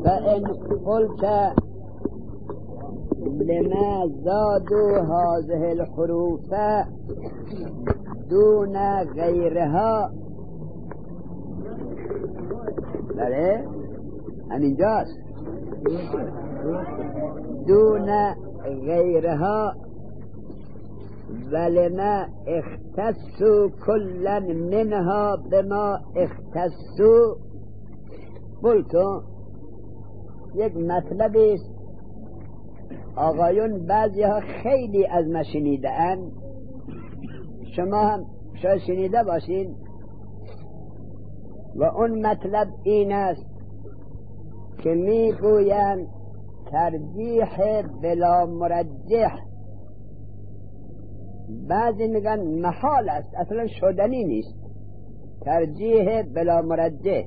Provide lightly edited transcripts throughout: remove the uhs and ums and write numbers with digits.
فإن قلت لما زادوا هذه الحروف دون غیرها، بله همینجاست، دون غیرها ولما اختصوا كلا منها بما اختصوا. قلتو یک مطلبی است آقایون بعضی ها خیلی از ما شنیده اند، شما هم شاید شنیده باشین، و اون مطلب این است که میگویند ترجیح بلا مرجح. بعضی میگن محال است، اصلا شدنی نیست، ترجیح بلا مرجح.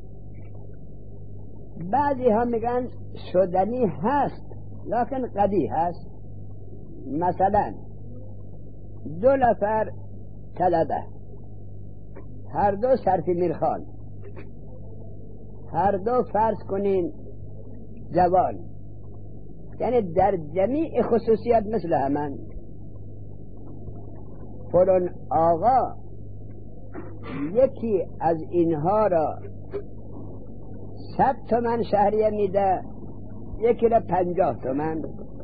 بعضی ها میگن شدنی هست لکن قبیح هست. مثلا 2 نفر طلبه، هر دو صرف میرخان، هر دو فرض کنین جوان، یعنی در جمیع خصوصیات مثل همان. فلان آقا یکی از اینها را 100 تومن شهریه میده، یکی را 50 تومن.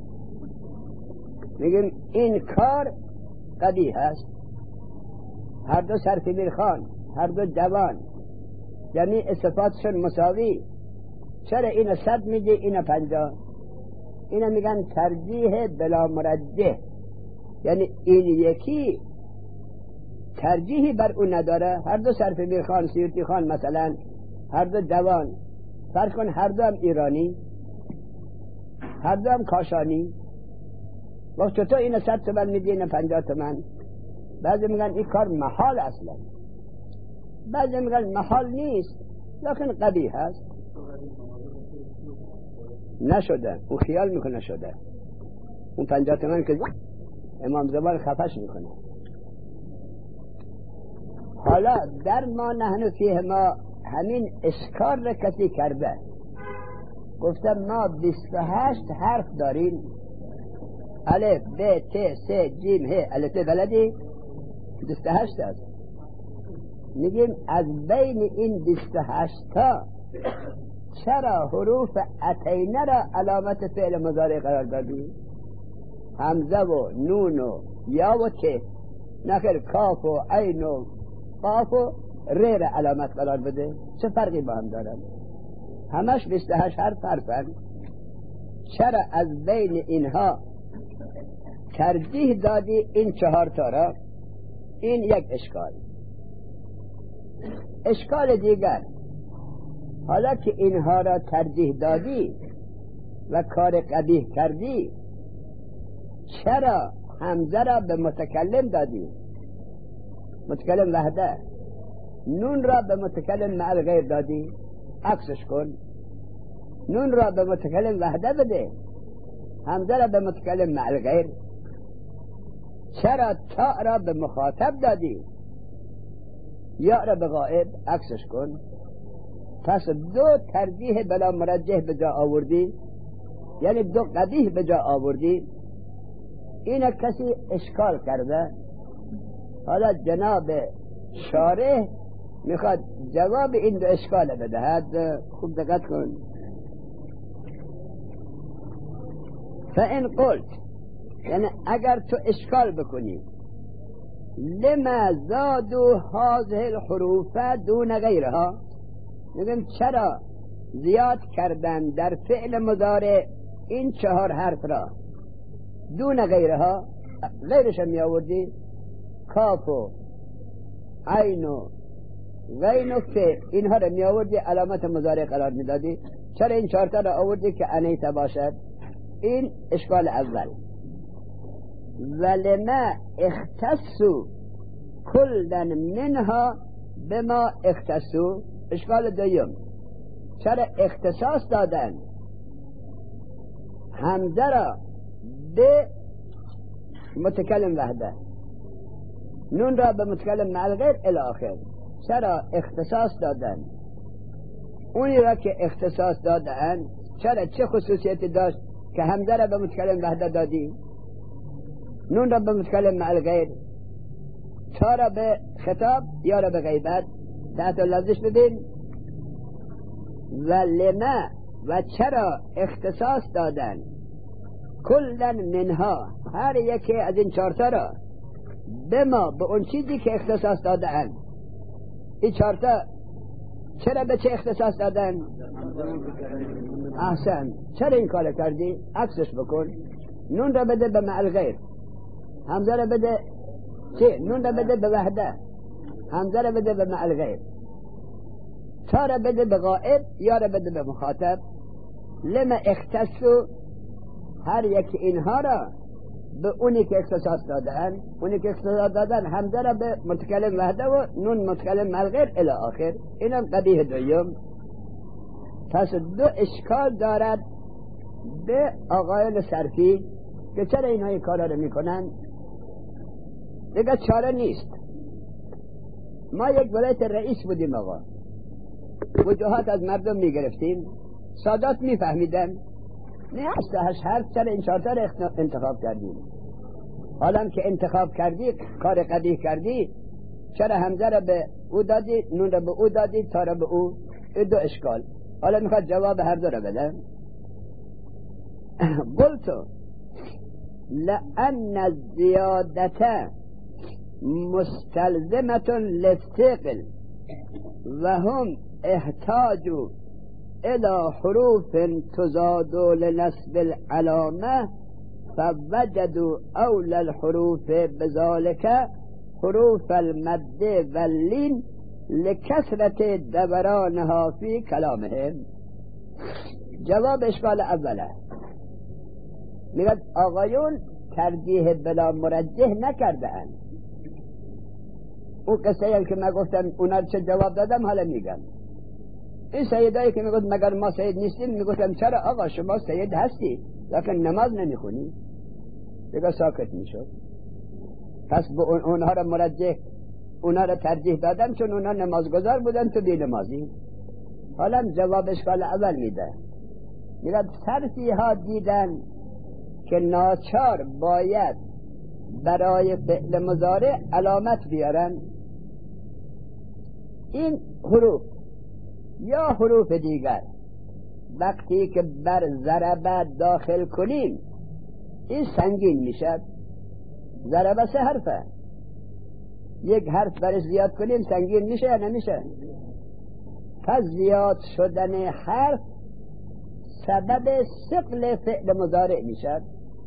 میگیم این کار قبیح است، هر دو صرف میرخان، هر دو جوان، جمیع صفاتشون مساوی، چرا این 100 میده این 50؟ اینا میگن ترجیح بلا مرجح، یعنی این یکی ترجیحی بر اون نداره. هر دو صرف میرخان، سیوطی خان مثلا، هر دو جوان، فرض کن هر دو هم ایرانی، هر دو هم کاشانی، وقت تو این 100 تومن میدی این 50 تومن. بعضی میگن این کار محال اصلا، بعضی میگن محال نیست لکن قبیح هست. نشده، اون خیال میکنه شده، اون 50 تومن که امام زمان خفش میکنه. حالا در ما نحن فیه ما همین اشکار را کسی کرده، گفتم ما 28 حرف داریم، الف ب ت س جیم ه، الف بلدی 28 است. میگیم از بین این 28 تا چرا حروف اتینه را علامت فعل مضارع قرار دادی؟ همزه و نون و یا و ت، نخیر کاف و عین و قاف و ر را علامت قرار بده. چه فرقی با هم دارن؟ همش 28 حرفن. چرا از بین اینها ترجیح دادی این 4 تا را؟ این یک اشکال. اشکال دیگر، حالا که اینها را ترجیح دادی و کار قبیح کردی، چرا همزه را به متکلم دادی؟ متکلم وحده. نون را به متکلم مع الغیر دادی، عکسش کن، نون را به متکلم وحده بده، همزه را به متکلم مع الغیر. چرا تا را به مخاطب دادی، یا را به غائب، عکسش کن. پس 2 ترجیح بلا مرجح به جا آوردی، یعنی 2 قبیح به جا آوردی. این کسی اشکال کرده. حالا جناب شارح میخواد جواب این 2 اشکال بدهد. خوب دقت کن. فإن قلت، یعنی اگر تو اشکال بکنی، لما زادوا هذه الحروف دون غیرها، میگم چرا زیاد کردن در فعل مضارع این 4 حرف را دون غیرها، غیرش می آوردی، کاف و عین و غین و ف، اینها را می آوردی علامت مضارع قرار می دادی. چرا این 4 تا را آوردی که انیت باشد؟ این اشکال اول. ولما اختصوا کلا منها بما اختصوا، اشکال دوم، چرا اختصاص دادن همزه را به متکلم وحده، نون را به متکلم مع الغیر الی آخر؟ چرا اختصاص دادن؟ اونی را که اختصاص دادن چرا چه خصوصیتی داشت که همزه را به متکلم وحده دادی، نون را به متکلم مع الغیر، تا را به خطاب یا را به غیبت. تحت لفظش ببین و لما و چرا اختصاص دادن کلن منها هر یکی از این چارتا را به ما به اون چیزی که اختصاص دادن. این چارتا چرا به چه اختصاص دادن؟ احسن، چرا این کار کردی؟ عکسش بکن. نون را بده به مع الغیر، همزه را بده چه؟ نون را بده به وحده، همزه را بده به مع الغیر، تا را بده به غائب، یا را بده به مخاطب. لما اختصو هر یک اینها را به اونی که اختصاص دادن، اونی که اختصاص دادن همزه را به متکلم وحده و نون متکلم مع الغیر الی آخر. اینم قبیح دویم. پس دو اشکال دارد به آقایان صرفی که چرا اینها این کارا رو میکنن. دیگه چاره نیست. ما یک ولایت رئیس بودیم آقا، وجوهات از مردم میگرفتیم، سادات میفهمیدن، نه از حرف چرا این چارتا رو انتخاب کردیم. حالا که انتخاب کردی کار قبیح کردی، چرا همزه را به او دادی، نون را به او دادی، تا را به او. این دو اشکال. حالا میخواد جواب هر دو را بدم. قلتو لأن الزیادت مستلزمة للثقل و هم احتاجوا الى حروف تزاد لنسب العلامه فوجدوا اول الحروف بذلك حروف المد واللين لكثرة دورانها في كلامهم. جواب اشکال اوله، میگه آقایون ترجیح بلا مرجح نکرده اند. اون قصه هم که من گفتم اونا چه جواب دادم حالا میگم. این سیدایی که میگوید مگر ما سید نیستیم، میگویدم چرا آقا شما سید هستی لیکن نماز نمیخونی؟ دیگه ساکت میشد. پس به اونها را مرجح، اونها را ترجیح دادم چون اونها نمازگزار بودن تو بی نمازی. حالا جواب اشکال اول میده، میگه صرفی ها دیدن که ناچار باید برای فعل مضارع علامت بیارن. این حروف یا حروف دیگر وقتی که بر ضربه داخل کنیم این سنگین میشد. ضربه 3 حرفه، یک حرف برش زیاد کنیم سنگین میشه یا نمیشه؟ پس زیاد شدن حرف سبب ثقل فعل مضارع میشد.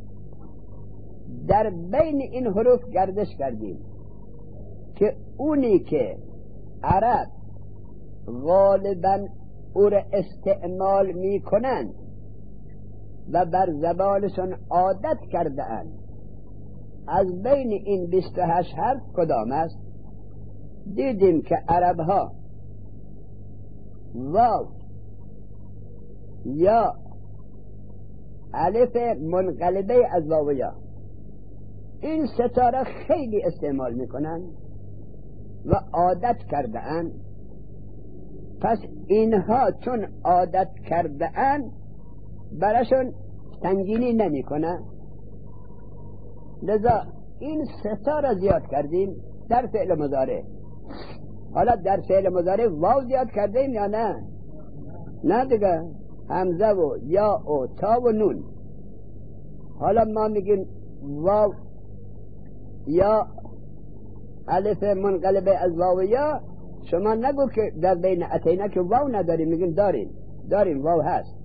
در بین این حروف گردش کردیم که اونی که عرب غالبا او را استعمال میکنند و بر زبانشون عادت کرده اند، از بین این 28 حرف کدام است؟ دیدیم که عرب ها واو یا الف منقلبه از واو یا این ستاره خیلی استعمال میکنن و عادت کرده اند. پس اینها چون عادت کرده اند براشون سنگینی نمیکنه، لذا این ستاره زیاد کردیم در فعل مضارع. حالا در فعل مضارع واو زیاد کردیم یا نه؟ نه دیگه، همزه و یا و تا و نون. حالا ما میگیم واو یا الف منقلبه از واو یا، شما نگو که در بین اتینا که واو نداریم، میگیم داریم واو هست.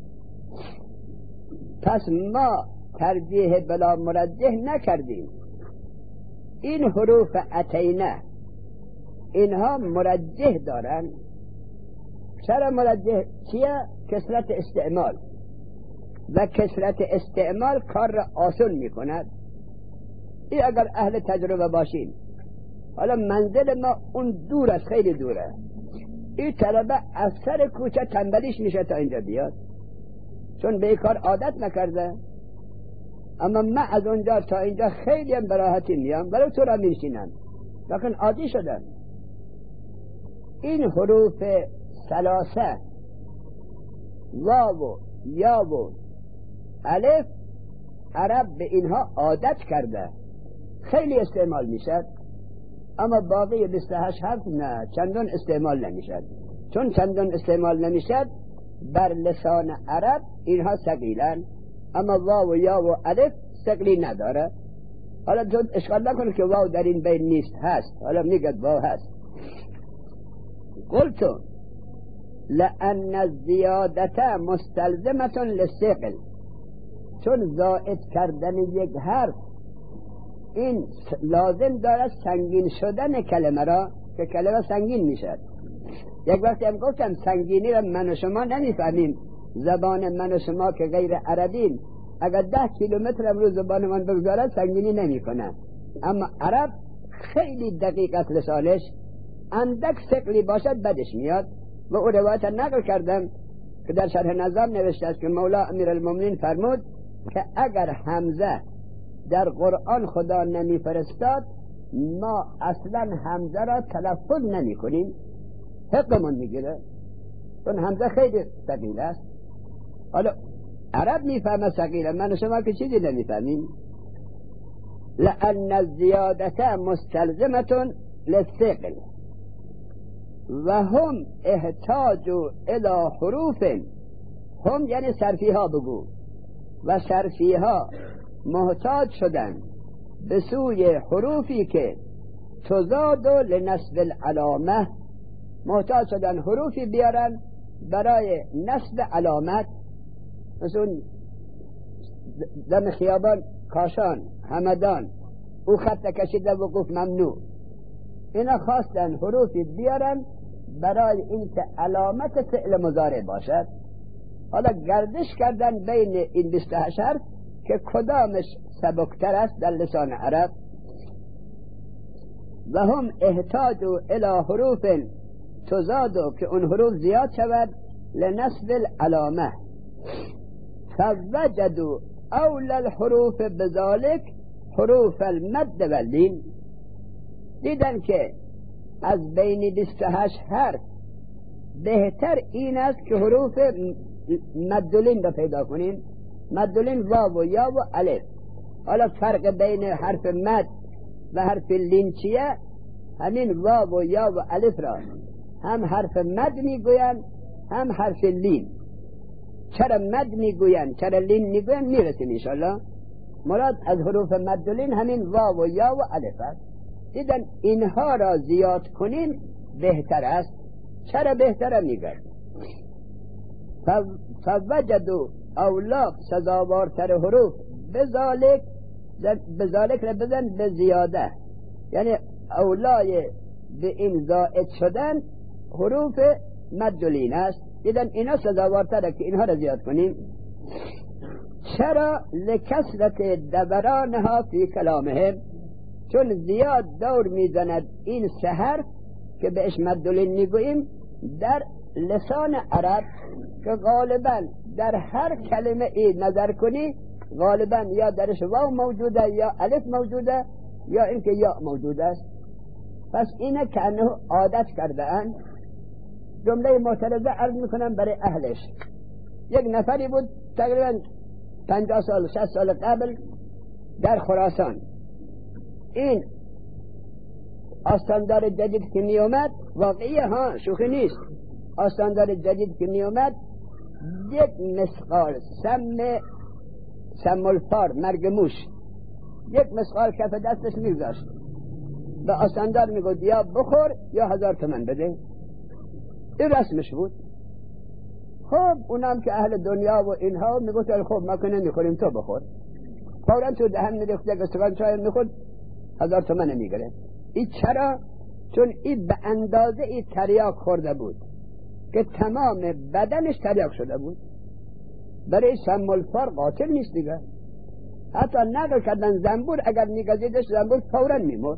پس ما ترجیح بلا مرجح نکردیم. این حروف اتینا اینها مرجح دارن. چرا مرجح؟ چیه؟ کثرت استعمال، و کثرت استعمال کار را آسان میکند. این اگر اهل تجربه باشین، حالا منزل ما اون دور است، خیلی دوره، این طلبه از سر کوچه تنبلیش میشه تا اینجا بیاد چون به این کار عادت نکرده. اما من از اونجا تا اینجا خیلی هم براحتی میام، ولی تو را میشینم لیکن عادی شدن. این حروف ثلاثه واو و یا و الف عرب به اینها عادت کرده، خیلی استعمال میشد، اما باقی 28 حرف نه، چندان استعمال نمیشد. چون چندان استعمال نمیشد بر لسان عرب اینها ثقیلن، اما واو و یا و الف ثقلی نداره. حالا تو اشکال نکنه که واو در این بین نیست، هست، حالا میگد واو هست. قلتو لأن الزیادت مستلزمة للثقل، چون زائد کردن یک حرف این لازم دارد سنگین شدن کلمه را، که کلمه سنگین میشد. یک وقتی هم گفتم سنگینی را من و شما نمیفهمیم، زبان من و شما که غیر عربیم اگر 10 کیلومتر هم رو زبانمان بگذارد سنگینی نمی کنن، اما عرب خیلی دقیق است لسانش، اندک ثقلی باشد بدش میاد. و او روایت نقل کردم که در شرح نظام نوشته است که مولا امیرالمومنین فرمود که اگر حمزه در قرآن خدا نمی فرستاد ما اصلا حمزه را تلفظ نمی کنیم، حقمون میگیره، چون حمزه خیلی ثقیل است. حالا عرب میفهمه ثقیله، من و شما که چیزی نمیفهمیم. لأن الزیادت مستلزمة للثقل و هم احتاجوا الى حروف، هم یعنی صرفی ها بگو، و صرفی ها محتاج شدن به سوی حروفی که تزاد لنصب العلامه، محتاج شدن حروفی بیارن برای نصب علامت. مثلا دم خیابان کاشان همدان او خط کشیده وقوف ممنوع، اینا خواستن حروفی بیارن برای اینکه علامت فعل مضارع باشد. حالا گردش کردن بین این 28 حرف که کدامش سبکتر است در لسان عرب. و هم احتاجوا الى حروف تزادو، که اون حروف زیاد شود، لنصب العلامه. فوجدوا اول الحروف بذلك حروف المد واللین، دیدن که از بین 28 حرف بهتر این است که حروف مدلین را پیدا کنیم. مدلین واو و یا و الف. حالا فرق بین حرف مد و حرف لین چیه؟ همین واو و یا و الف را هم حرف مد میگوین هم حرف لین. چرا مد میگوین چرا لین میگوین میرسیم انشالله. مراد از حروف مدلین همین واو و یا و الف است. دیدن اینها را زیاد کنیم بهتر است. چرا بهتره میگن؟ فوجدوا اولا سزاوارتر حروف بذالک را بزن به زیاده، یعنی اولای به این زائد شدن حروف مدلین است. دیدن اینا سزاوارتره که اینها را زیاد کنیم. چرا؟ لکثرت دورانها فی کلامهم، چون زیاد دور میزند این سه حرف که بهش مدلین میگوییم در لسان عرب، که غالبا در هر کلمه ای نظر کنی غالبا یا درش واو موجوده یا الف موجوده یا اینکه یا موجوده است. پس اینه که انه عادت کرده اند. جمله معترضه عرض میکنم برای اهلش. یک نفری بود تقریبا 50 سال 60 سال قبل در خراسان، این آستاندار جدید که می اومد، واقعیه ها شوخی نیست، آستاندار جدید که می اومد یک مسقال سم الفار مرگ موش یک مسقال کف دستش میگذاشت و آستاندار میگود یا بخور یا 1000 تومان بده. این رسمش بود. خب اونم که اهل دنیا و اینها میگوتن خب ما کنه میخوریم تو بخور. فوراً تو دهن میریخت یک استکان چای میخورد 1000 تومان میگره. این چرا؟ چون این به اندازه ای تریاک خورده بود که تمام بدنش تریاک شده بود. برای سم الفار قاتل نیست دیگه. حتی نقل کردن زنبور اگر میگزیدش زنبور فوراً میمرد.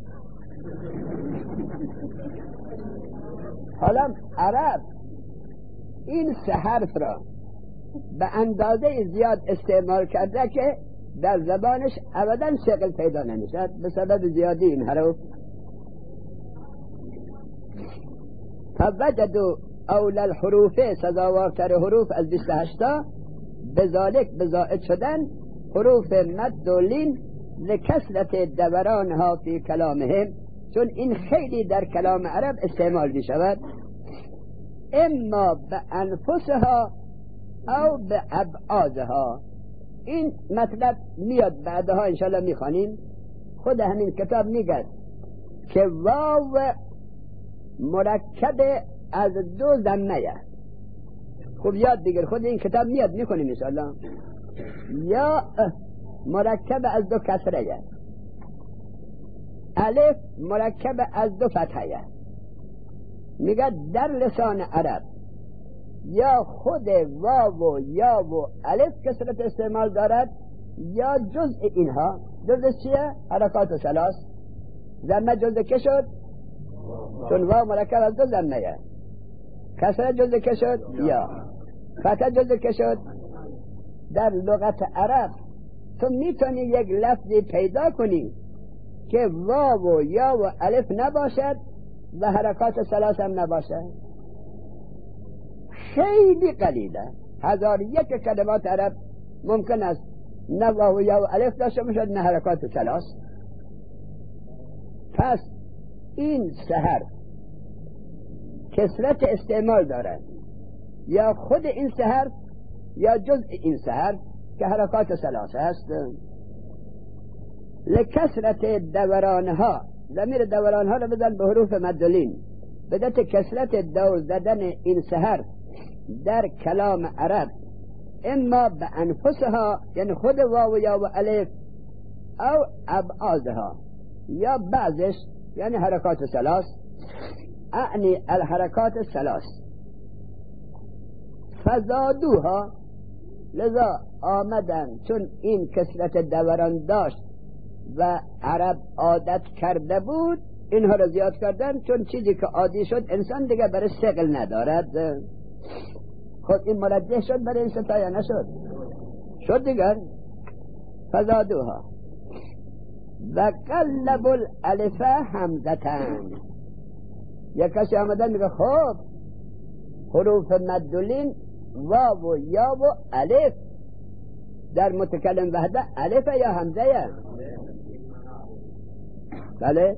حالا عرب این سه حرف را به اندازه زیاد استعمال کرده که در زبانش ابداً ثقل پیدا نمیشد به سبب زیادی این حروف. فوجدوا اول الحروف سزاوارتر حروف از 28 تا بذالک بزائد شدن حروف مد و لین لکثرت دورانها فی کلامهم، چون این خیلی در کلام عرب استعمال می شود. اما به انفسها او به ابعادها. این مطلب میاد بعدها انشالله میخوانیم. خود همین کتاب میگه که واو مرکب از 2 ضمه. خوب یاد بگیر، خود این کتاب میاد میخونیم انشالله. یا مرکب از 2 کسره، الف مرکب از 2 فتحه. میگه در لسان عرب یا خود واو و یا و الف کسرت استعمال دارد یا جزء اینها. جزء چیه؟ حرکات 3. ضمه جزء که شد؟ چون واو مرکب از 2 ضمه. کسره جزء که شد؟ یا. فتحه جزء که شد؟ در لغت عرب تو میتونی یک لفظی پیدا کنی که واو و یا و الف نباشد و حرکات 3 هم نباشد. خیلی قلیله. 1001 کلمات عرب ممکن است نه واو و یا و الف داشته باشد نه حرکات 3. پس این 3 حرف کسرت استعمال دارد، یا خود این 3 حرف یا جزء این 3 حرف که حرکات 3 است. لکثرت دورانها، ضمیر دورانها رو بزن به حروف مدلین، بدت کسرت دور زدن این 3 حرف در کلام عرب. اما به انفسها یعنی خود واو یا و الف، او ابعادها یا بعضش یعنی حرکات 3. اعنی الحرکات 3 فزادوها، لذا آمدن چون این کسرت دوران داشت و عرب عادت کرده بود اینها رو زیاد کردن، چون چیزی که عادی شد انسان دیگه برای ثقل ندارد. خود این مرجح شد برای این ستا یا نشد؟ شد دیگر. فزادوها و قلب الالف همزتن. یک کسی آمدن میگه خب حروف مدلین واو و یا و الف در متکلم وحده الف یا همزه؟ بله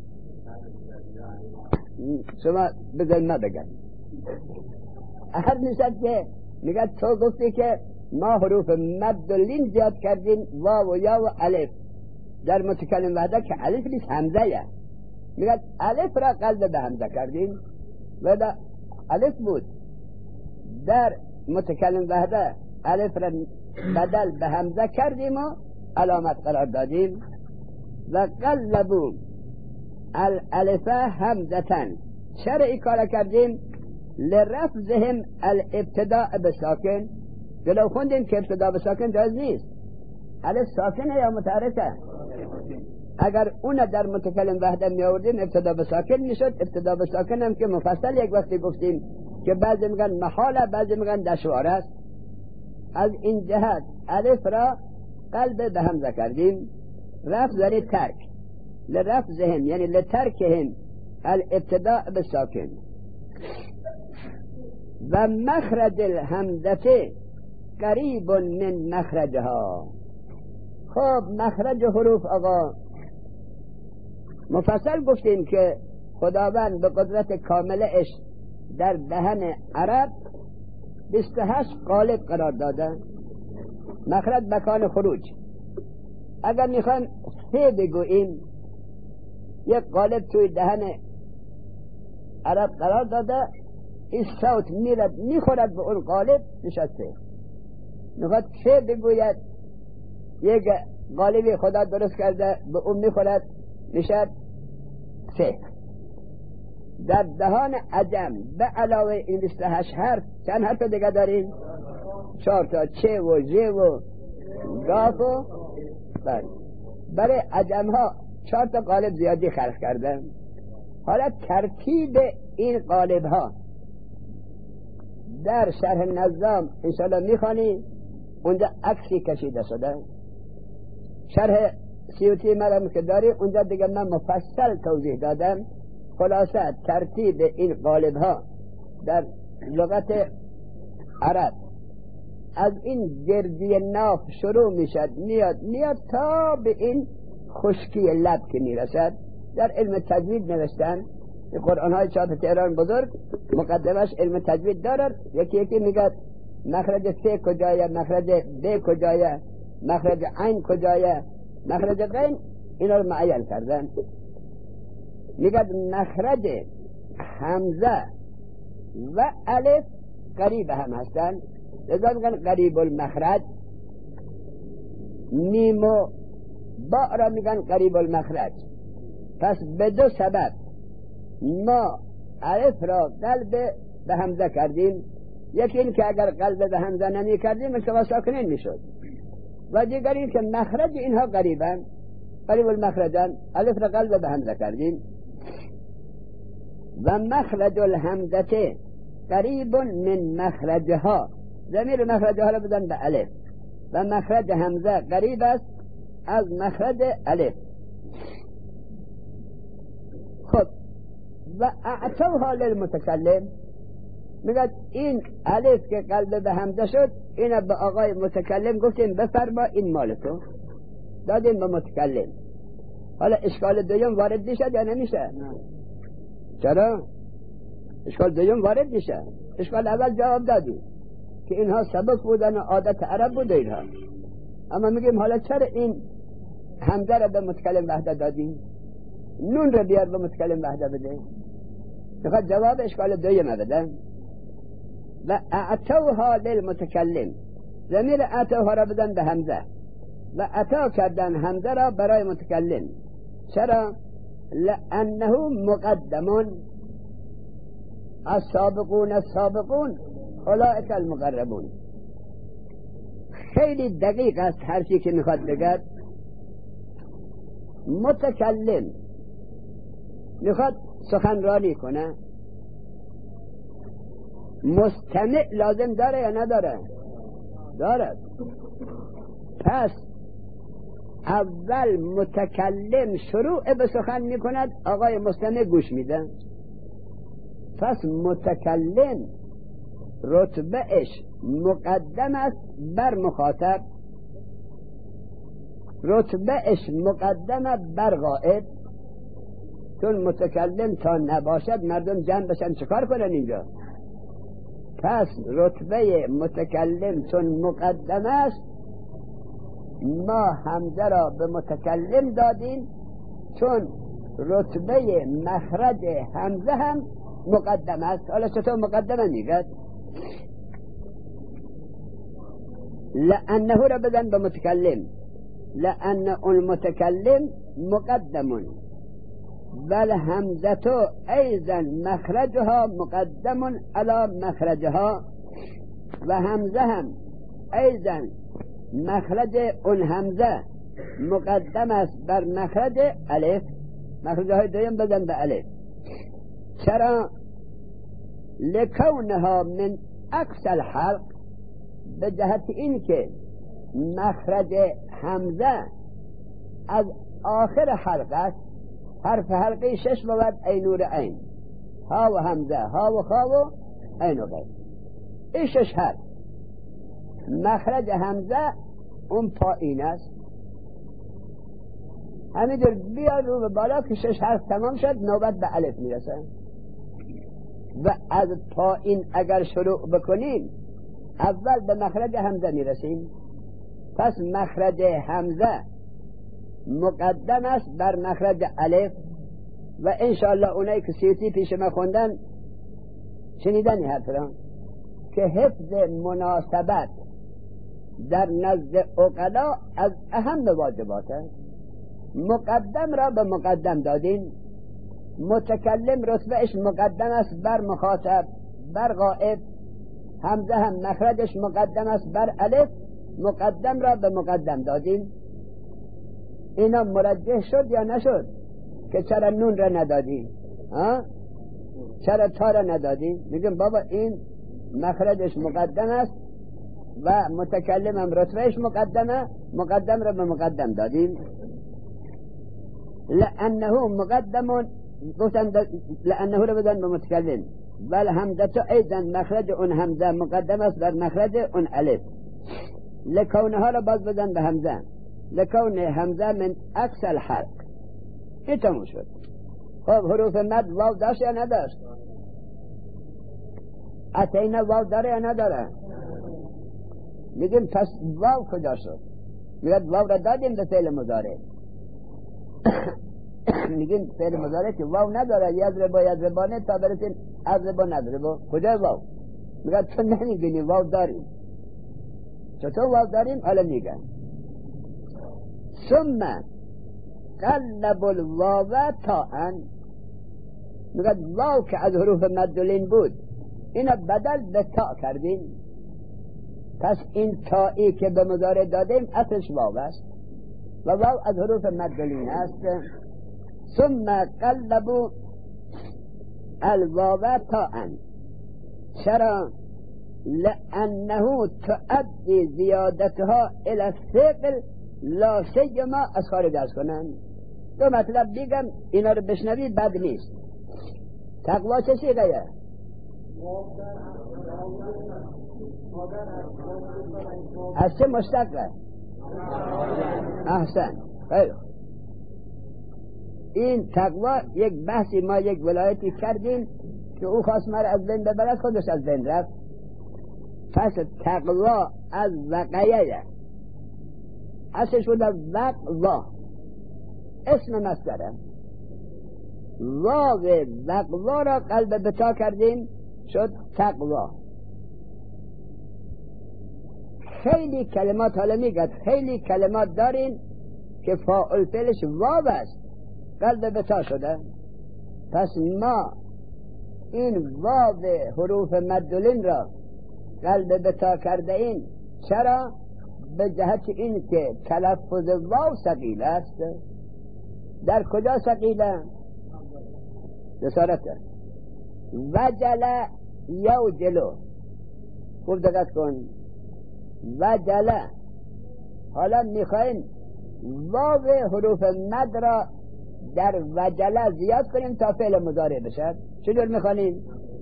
شما بذارید ما بگم. هر نشد که میگه تو گفتی که ما حروف مدلین زیاد کردیم واو و یا و الف در متکلم وحده که الف نیست همزه. میگه الف را قلب به همزه کردیم و دا الف بود، در متکلم وحده الف را بدل به همزه کردیم و علامت قرار دادیم. و قلبو الالف همزتن، چرا این کار کردیم؟ لرفضهم الابتداء بساکن. جلو خوندیم که ابتداء بساکن جایز نیست. الف ساکنه یا متحرکه؟ اگر اون در متکلم وحده می آوردیم ابتداء بساکن میشد. ابتداء بساکن هم که مفصل یک وقتی گفتیم که بعضی میگن محاله بعضی میگن دشوار است. از این جهت الف را قلب به همزه کردیم. رفض یعنی ترک، لرفضهم یعنی لترکهم الابتداء بساکن. و مخرج الهمزه قریب من مخرجها. خب مخرج حروف آقا مفصل گفتیم که خداوند به قدرت کاملش در دهن عرب 28 قالب قرار داده. مخرج مکان خروج. اگر میخوایم 3 بگوییم، یک قالب توی دهن عرب قرار داده، این صوت میرد میخورد به اون قالب نشسته. میخواد 3 بگوید، یک قالبی خدا درست کرده به اون میخورد میشد 3. در دهان عجم به علاوه این 28 حرف چند حرف دیگه داریم؟ 4 تا، چه و ژ و گاف و برای عجم ها 4 تا قالب زیادی خلق کردن. حالا ترتیب این قالب ها در شرح نظام انشاءالله میخوانی، اونجا عکسی کشیده شده. شرح سیوطی مرم که داری اونجا دیگه من مفصل توضیح دادم. خلاصه ترتیب این قالب ها در لغت عرب از این گردی ناف شروع میشد میاد تا به این خشکی لب که میرسد. در علم تجوید نوشتن قرآن های چاپ تهران بزرگ مقدمش علم تجوید دارد، یکی میگه مخرج س کجایه، مخرج ب کجایه، مخرج عین کجایه، مخرج غین، اینا رو معین کردن. میگه مخرج همزه و الف قریب هم هستن، لذا میگن قریب المخرج. میم و با را میگن قریب المخرج. پس به دو سبب ما الف را قلب به همزه کردیم، یکی این که اگر قلب به همزه نمی کردیم التقاء ساکنین میشد، و دیگر این که مخرج اینها قریبن، قریب المخرجن، الف را قلب به همزه کردیم. و مخرج الهمزه قریب من مخرجها، ضمیر مخرجها را بدن به الف، و مخرج همزه قریب است از مخرج الف. خب و اعطوها للمتکلم، میگه این الف که قلب به همزه شد اینا به آقای متکلم گفتیم بفرما این مال تو، دادیم به متکلم. حالا اشکال دویم وارد میشه یا نمیشه؟ چرا؟ اشکال دویم وارد میشه. اشکال اول جواب دادی که اینها سبب بودن و عادت عرب بود اینها، اما میگیم حالا چرا این همزه را به متکلم وحده دادی؟ نون را بیار به متکلم وحده بده. میخواد جواب اشکال دویم بده. و اعطوها للمتکلم، ضمیر اعطوها را بدن به همزه و عطا کردن همزه را برای متکلم. چرا؟ لانه مقدمون السابقون السابقون اولئک المقربون. خیلی دقیق است حرفی که میخواد بگه. متکلم میخواد سخنرانی کنه، مستمع لازم داره یا نداره؟ دارد. پس اول متکلم شروع به سخن میکند، آقای مستمع گوش میده. پس متکلم رتبهش مقدم است بر مخاطب، رتبهش مقدم بر غائب، چون متکلم تا نباشد مردم جمع بشن چکار کنن اینجا. پس رتبه متکلم چون مقدم است، ما همزه را به متکلم دادیم چون رتبه مخرج همزه هم مقدم است. حالا چطور مقدمه میگد؟ لانه را بدن به متکلم، لان المتکلم مقدمون والهمزه ایضا مخرجها مقدم علی مخرجها، و همزه هم ایضا مخرج اون همزه مقدم است بر مخرج الف. مخرجهای دویم بدن به الف. چرا؟ لکونها من اقصى الحلق، به جهت این که مخرج همزه از آخر حلق است. حرف حلقی 6 بود، عین و عین، ها و همزه، ها و خا و عین و غین، این 6 حرف. مخرج همزه اون پایین است، همینجور بیاد رو به بالا که 6 حرف تمام شد نوبت به الف میرسه. و از پایین اگر شروع بکنیم اول به مخرج همزه میرسیم. پس مخرج همزه مقدم است بر مخرج الف، و انشاءالله اونایی که سیوتی پیش ما خوندن شنیدن این حرف را که حفظ مناسبت در نزد عقلا از اهم واجبات است. مقدم را به مقدم دادیم، متکلم رتبهش مقدم است بر مخاطب بر غائب، همزه هم مخرجش مقدم است بر الف، مقدم را به مقدم دادیم. اینا مرجح شد یا نشد که چرا نون را ندادی؟ چرا تا را ندادی؟ میگم بابا این مخرجش مقدم است و متکلم هم رتبهش مقدمه، مقدم را به مقدم دادیم. لانه مقدم، گفتن لانه را بدن به متکلم، والهمزه ایضا مخرج اون همزه مقدم است بر مخرج اون الف. لکونها را باز بدن به همزه، لکون همزه من اکثر حرف. این تموم شد. خب حروف مد واو داشت یا نداشت؟ اتینا واو داره یا نداره؟ میگیم پس واو کجا شد؟ میگه واو را دادیم به فعل مضارع. میگیم فعل مضارع که واو نداره، یضرب و یضربانه تا برسیم اضرب و نضرب. کجا واو؟ میگه تو نمیگنی واو داریم. چطور واو داریم؟ حالا میگن ثم قلب الواو تاء. میگه واو که از حروف مدلین بود اینا بدل به تا کردیم، پس این تایی که به مضارع دادیم اصلش واو است و واو از حروف مدلین است. ثم قلبوا الواو تاء. چرا؟ لأنه تؤدي زیادتها الى الثقل لا سیما از خارج از کنن. دو مطلب بگم اینا رو بشنوی بد نیست. تقوا چه سیغه؟ از چه مشتقه؟ احسن. خیلی این تقوا یک بحثی ما یک ولایتی کردیم که او خواست مرا از بین ببرد، خودش از بین رفت. پس تقوا از وقیه اصلش بود از وقوا، اسم مصدره. واو وقوا را قلب بتا کردیم شد تقوا. خیلی کلمات حالا میگد خیلی کلمات دارین که فاعل فعلش واو است قلب بتا شده. پس ما این واو حروف مدلین را قلب بتا کرده این. چرا؟ به جهت این که تلفظ واو ثقیل است. در کجا ثقیله؟ جسارته. وجل یوجلو. خوب دقت کن. وجل. حالا میخوایم واو حروف مد را در وجله زیاد کنیم تا فعل مضارع بشد. چجور میخوانیم؟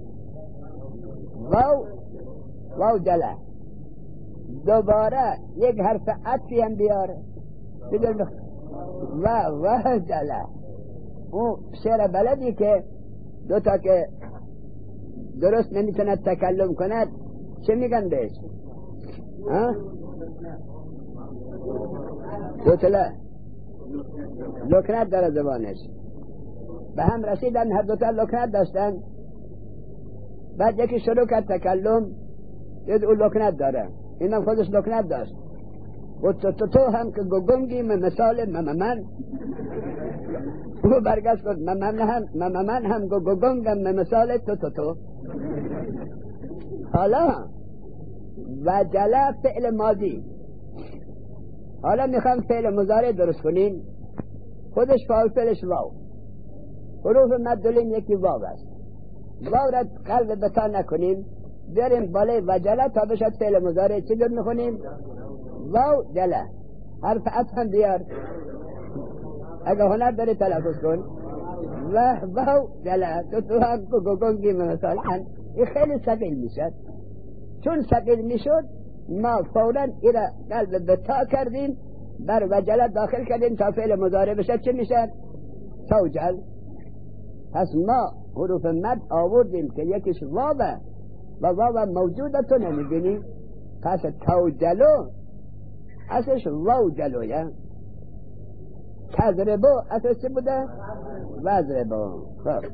واو جله. دوباره یک حرف عطفی هم بیاره. چجور میخوانیم؟ و جله. اون شعر بلدی که دوتا که درست نمیتوند تکلم کند چه میگن بهش؟ دوتله لکنت داره زبانش. به هم رسیدن، هر دوتا لکنت داشتن. بعد یکی شروع کرد تکلم، دید اون لکنت داره، اینم خودش لکنت داشت. و تو هم که گنگی مثال ممن. او برگشت کرد ممن هم گنگم مثال تو. حالا وجله فعل ماضی. حالا میخوام فعل مضارع درست کنیم. خودش فاعل فعلش واو. حروف مدلین یکی واو است. واو را قلب بتا نکنیم، بیاریم بالای وجله تا بشد فعل مضارع. چی جور میخونیم؟ واو جله. حرف عطف هم بیار، اگه هنر داری تلفظ کن. واو جله. تو هم گنگی مثال. این خیلی ثقیل میشد. چون ثقیل میشد ما فوراً ایره قلب بتا کردیم، بر وجله داخل کردیم تا فعل مضارع بشد. چه میشد؟ توجل. پس ما حروف مد آوردیم که یکیش واوه و واو موجوده تو نمیبینی. پس توجلو اصلش واو جلویه. تضربو اصلش چه بوده؟ وضربو. خب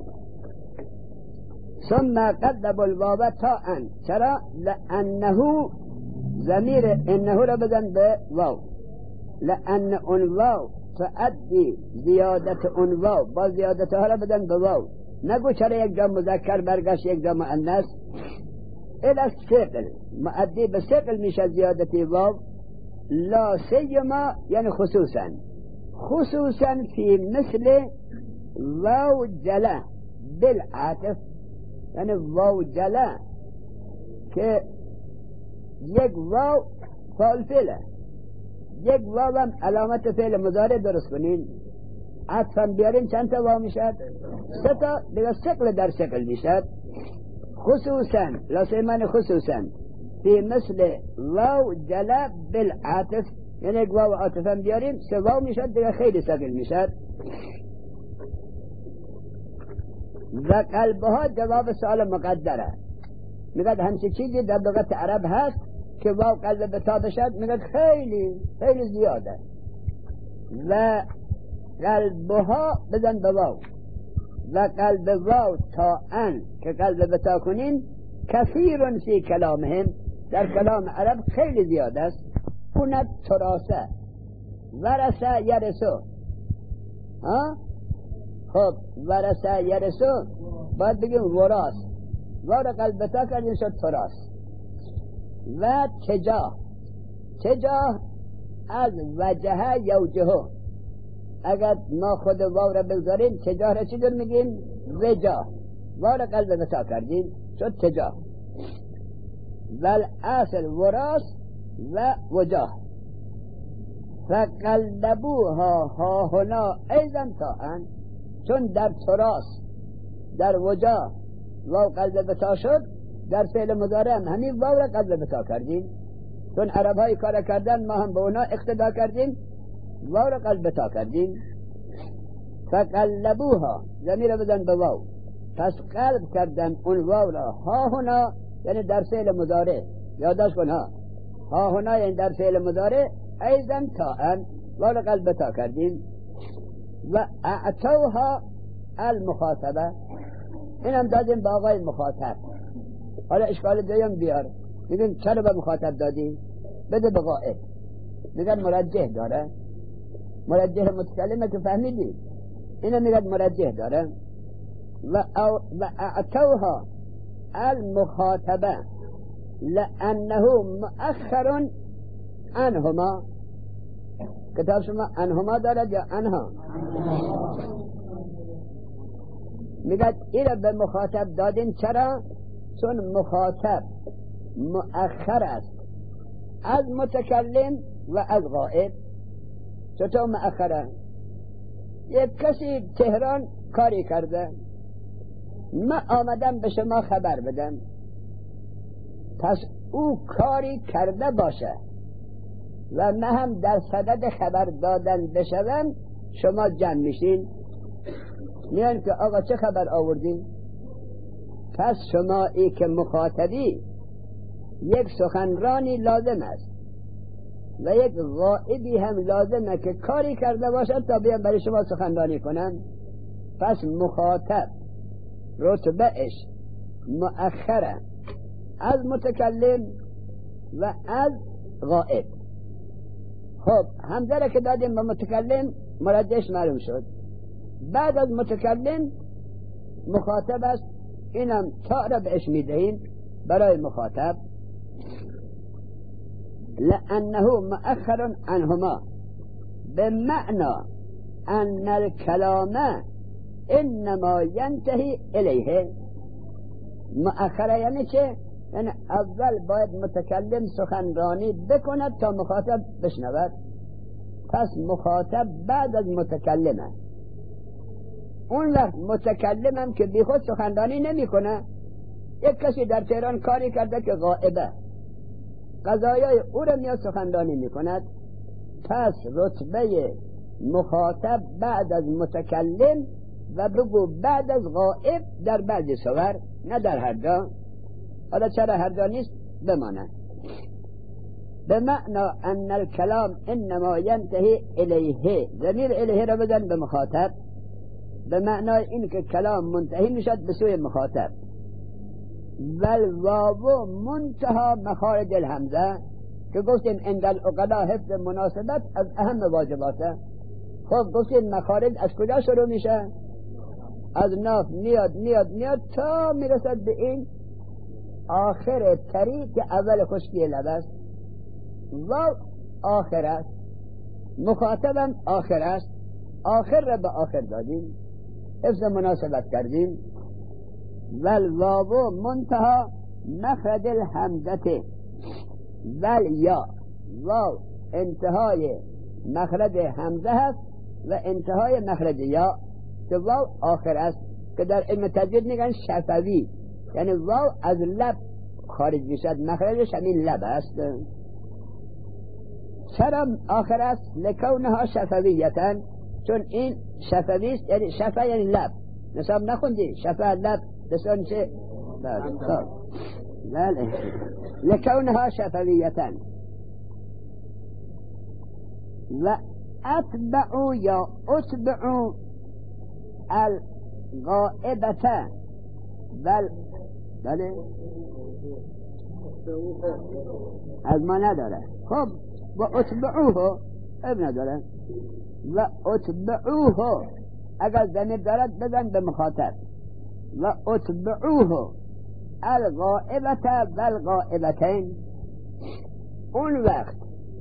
ثم قلب الواو تاء. چرا؟ لانه ضمیر انه را بدن به واو. لان اون واو تؤدی زیادت اون واو با زیادت ها را بدن به واو. نگو چرا یک جا مذکر برگشت یک جا مؤنث. الى الثقل مؤدی به ثقل میشه زیادتی واو. لا سیما یعنی خصوصا فی مثل واو جله بالعاطف. یعنی واو جله که یک واو فاعل فعله، یک واو هم علامت فعل مضارع درست کنین، عطفا بیارین چند تا واو میشد؟ سه تا. دیگه ثقل در ثقل میشد. خصوصا لسیمان خصوصا فی مثل واو جلب بالعاطف، یعنی یک واو عاطفا بیاریم سه واو میشد دیگه خیلی ثقیل میشد. و قلبها جواب سؤال مقدره. میگه همچی چیزی در لغت عرب هست که واو قلب به تا بشد، میگه خیلی خیلی زیاده. و قلبها بزن به واو و قلب واو تا ان که قلب به تا کنیم کثیر فی کلامهم، در کلام عرب خیلی زیاده است. کند تراسه ورسه یرسو. خب ورسه یرسو باید بگیم وراس، وار قلب تا کردیم شد تراس. و تجاه از وجهه یوجهه، اگر ما خود واو را بگذاریم تجاه را چی در میگیم؟ وجاه، وار قلب تا کردیم شد تجاه. ول اصل وراس و وجاه. فقلبوها ها هنا ایضا تا ان، چون در تراس در وجاه واو قلب تا شد، در فعل مضارع هم همین واو را قلب تا کردیم، چون عرب های کار کردن ما هم به اونا اقتدا کردیم، واو را قلب تا کردیم. فقلبوها ضمیر بزن به واو، پس قلب کردن اون واو را ها هنا، یعنی در فعل مضارع یادداشت کن ها هنا یعنی در فعل مضارع ایضا تا ان، واو را قلب تا کردیم. و اعطوها المخاطبه، این هم دادیم به آقای مخاطب. حالا اشکال دویم بیار، میگن چرا به مخاطب دادی؟ بده به غائب. میگن مرجح داره، مرجح متکلمه که فهمیدی، اینو میگن مرجح داره. و اعطوها المخاطبه لانه مؤخر عنهما. کتاب شما عنهما دارد یا عنها؟ میگن اینو به مخاطب دادین چرا؟ چون مخاطب مؤخر است از متکلم و از غائب. چطور مؤخره؟ یک کسی تهران کاری کرده، من آمدم به شما خبر بدم، پس او کاری کرده باشه و من هم در صدد خبر دادن بشوم، شما جمع میشین میان که آقا چه خبر آوردین؟ پس شما ای که مخاطبی یک سخنرانی لازم است و یک غائبی هم لازمه که کاری کرده باشد تا بیان برای شما سخنرانی کنن. پس مخاطب رتبهش مؤخره از متکلم و از غائب. خب همزه را که دادیم به متکلم مرجعش معلوم شد. بعد از متکلم مخاطب است، اینم تا را بهش میدهیم برای مخاطب. لأنه مؤخر عنهما بمعنى ان الكلام انما ينتهي الیه. مؤخره یعنی چه؟ یعنی اول باید متکلم سخنرانی بکند تا مخاطب بشنود، پس مخاطب بعد از متکلمه. اون وقت متکلمم که بی خود سخنرانی نمی کنه، یک کسی در تهران کاری کرده که غائبه، قضایای او را میاد سخنرانی می کند، پس رتبه مخاطب بعد از متکلم و بگو بعد از غائب در بعضی صور، نه در هر جا. حالا چرا هر جا نیست بمانه. بمعنى ان الكلام انما ينتهي الیه، ضمیر الیه را بدن به مخاطب، به معنای این که کلام منتهی میشد به سوی مخاطب. والواو منتها مخارج الهمزه، که گفتیم عند العقلاء حفظ مناسبت از اهم واجباته. خب گفتیم مخارج از کجا شروع میشه؟ از ناف میاد میاد میاد تا میرسد به این آخر تری که اول خشکی لب است. واو آخر است، مخاطبم آخر است، آخر را به آخر دادیم، حفظ مناسبت کردیم. والواو منتها مخرج الهمزه والیا، واو انتهای مخرج همزه هست و انتهای مخرج یا، که واو آخر است، که در علم تجوید میگن شفوی. یعنی واو از لب خارج میشد، مخرجش همین لب است. چرا آخر است؟ لکونها شفویتن، چون این شفوی است، یعنی شفا یعنی لب. نصاب نخوندی شفا لب بسان چه؟ بله. لکونها شفویتن و اتبعوا یا اتبعوا الغائبة بله از ما نداره. خب و اتبعوه اب نداره. و اتبعوه اگر ضمیر دارد بزن به مخاطب. و اتبعوه الغائبة والغائبتين. اون وقت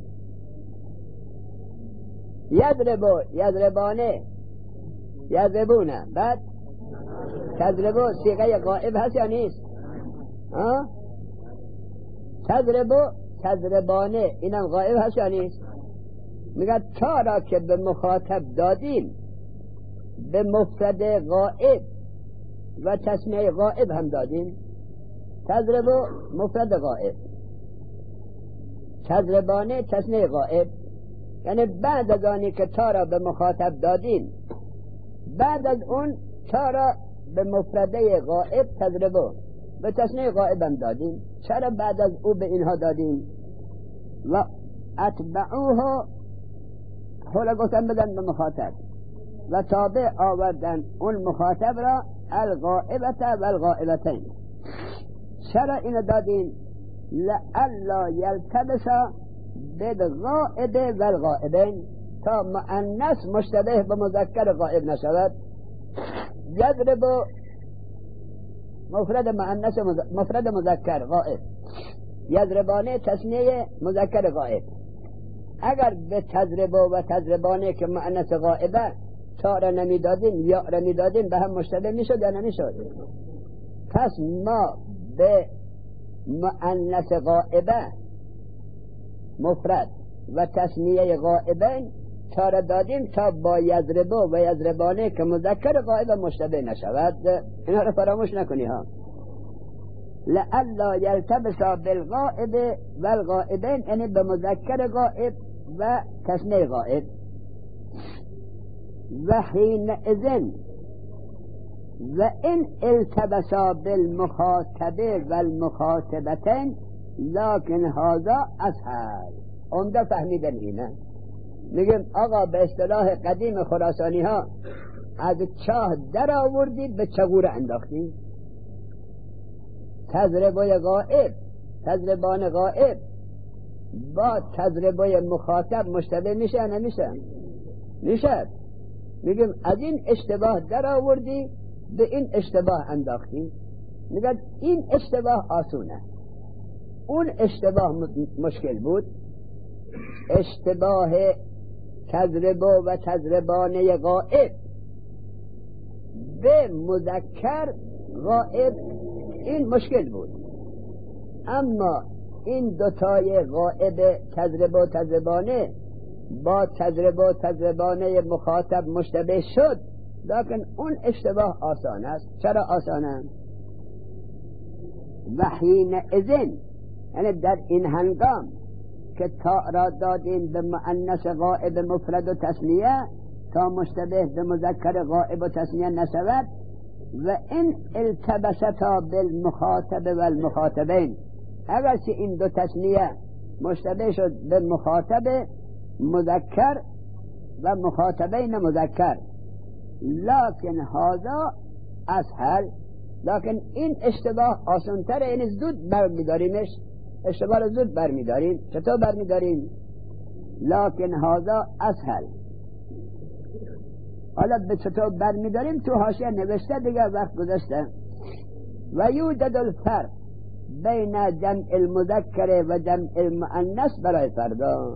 یضربو یضربانه یضربونه، بعد تضربو صیغه غائب هست یا نیست؟ تضربو تضربانه اینم غائب هست یا نیست؟ میگه تا را که به مخاطب دادیم به مفرد غائب و تسمیه غائب هم دادیم. تضربو مفرد غائب، تضربانه تسمیه غائب، یعنی بعد از آنی که تا را به مخاطب دادیم بعد از اون تا را به مفرده غائب تضربو به تسمیه غائب هم دادیم. چرا بعد از او به اینها دادیم؟ و اتبعوه حالا گفتن بدن به مخاطب و تابع آوردن اون مخاطب را الغائبة والغائبتين. چرا اینو دادیم؟ لئلا یلتبس بالغائب والغائبین، تا مؤنث مشتبه به مذکر غائب نشود. یضرب مفرد مؤنث مفرد مذکر غائب، یضربانه تثنیه مذکر غائب. اگر به تضرب و تضربانه که مؤنث غائبه تا را نمیدادیم یا را میدادیم به هم مشتبه میشد یا نمیشد؟ پس ما به مؤنث غائبه مفرد و تثنیه غائبین تا را دادیم تا با یضرب و یضربانه که مذکر غائب مشتبه نشود. اینا را فراموش نکنی ها. لئلا یلتبس بالغائب والغائبین، یعنی به مذکر غائب و تثنیه غائب. و حینئذ و این التبسا بالمخاطب والمخاطبتين لكن هذا اسهل. عمده فهمیدن اینه. میگم آقا به اصطلاح قدیم خراسانی ها از چاه در آوردی به چگوره انداختی. تضربه غائب تضربان غائب با تضربه مخاطب مشتبه میشه نمیشه؟ میشه. میگم از این اشتباه در آوردی به این اشتباه انداختی. میگم این اشتباه آسونه، اون اشتباه مشکل بود. اشتباه تضربه و تضربانه غائب به مذکر غائب این مشکل بود. اما این دوتای غائب تضربه و تضربانه با تضربه و تضربانه مخاطب مشتبه شد، لکن اون اشتباه آسان است. چرا آسانه؟ و حینئذ، یعنی در این هنگام که تا را دادیم به مؤنث غائب مفرد و تثنیه تا مشتبه به مذکر غائب و تثنیه نشود. و این التبستا بالمخاطب والمخاطبین، اگرچه این دو تثنیه مشتبه شد به مخاطب مذکر و مخاطبین مذکر، لکن هذا اسهل، لکن این اشتباه آسانتره. این زود برمیداریمش، اشتباه رو زود برمیداریم. چطور برمیداریم؟ لکن هذا اسهل. حالا به چطور برمیداریم تو حاشیه نوشته، دیگه وقت گذاشته. و یوجد الفرق بین جمع المذکر و جمع المؤنث برای فردا.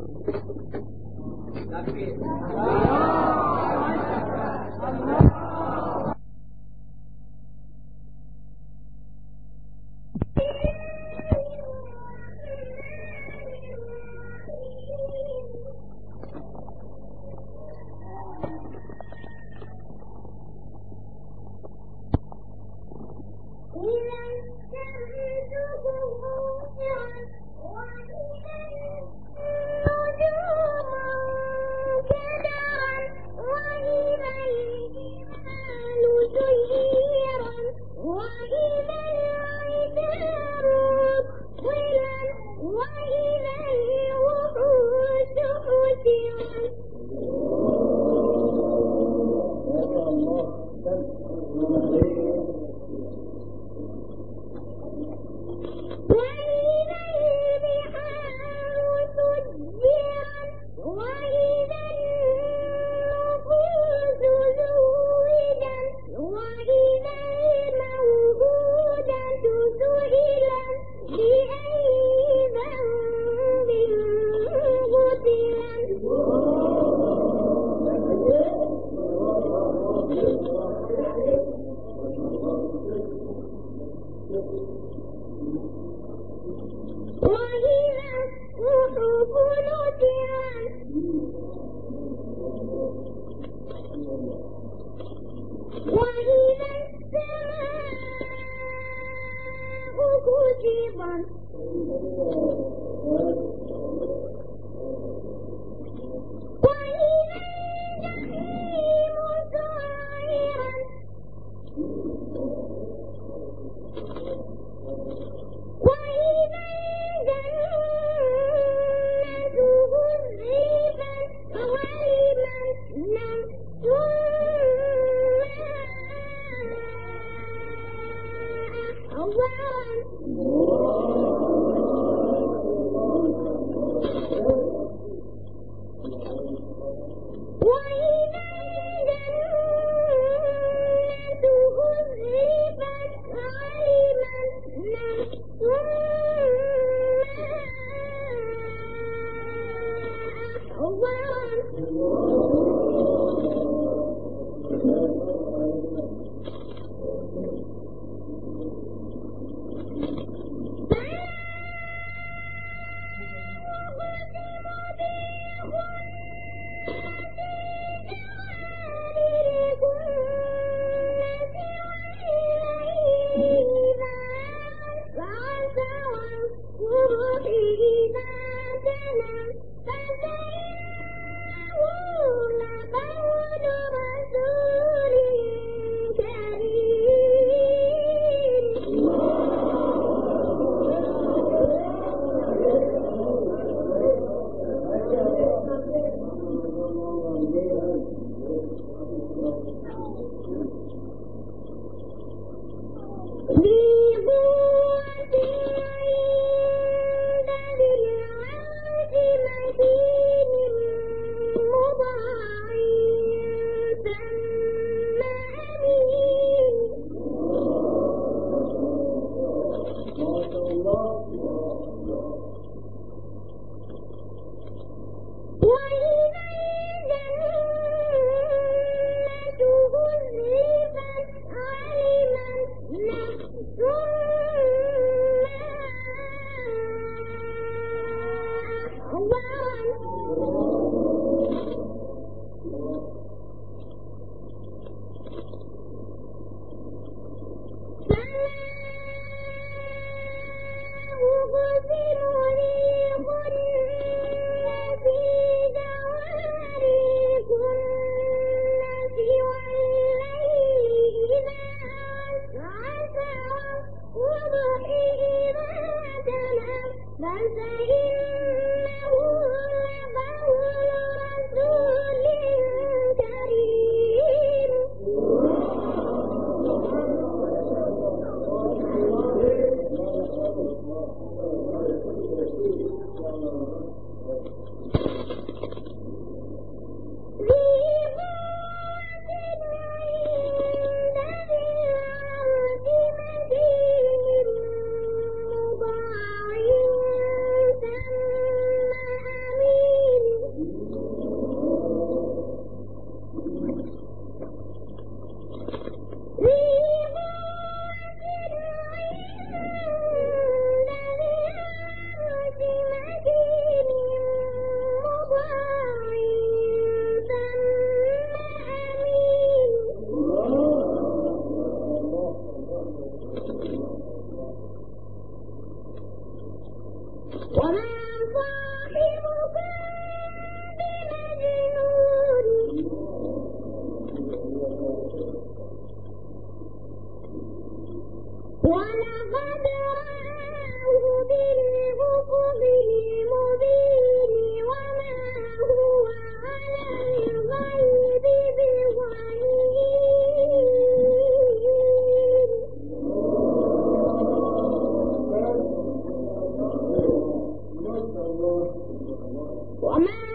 وما